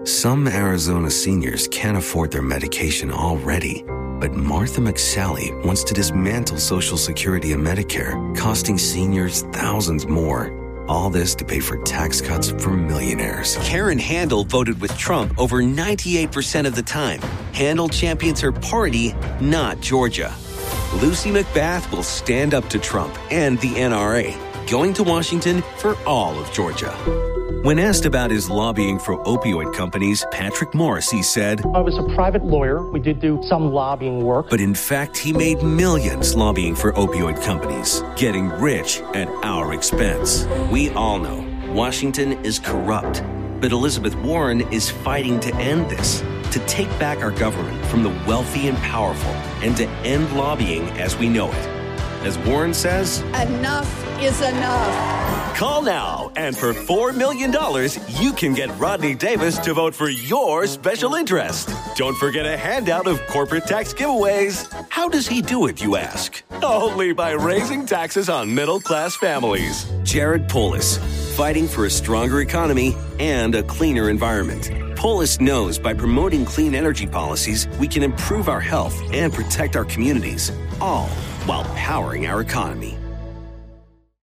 Some Arizona seniors can't afford their medication already, but Martha McSally wants to dismantle Social Security and Medicare, costing seniors thousands more. All this to pay for tax cuts for millionaires. Karen Handel voted with Trump over 98% of the time. Handel champions her party, not Georgia. Lucy McBath will stand up to Trump and the NRA, going to Washington for all of Georgia. When asked about his lobbying for opioid companies, Patrick Morrisey said, I was a private lawyer. We did do some lobbying work. But in fact, he made millions lobbying for opioid companies, getting rich at our expense. We all know Washington is corrupt, but Elizabeth Warren is fighting to end this, to take back our government from the wealthy and powerful, and to end lobbying as we know it. As Warren says, enough is enough. Call now, and for $4 million, you can get Rodney Davis to vote for your special interest. Don't forget a handout of corporate tax giveaways. How does he do it, you ask? Only by raising taxes on middle-class families. Jared Polis, fighting for a stronger economy and a cleaner environment. Polis knows by promoting clean energy policies, we can improve our health and protect our communities, all while powering our economy.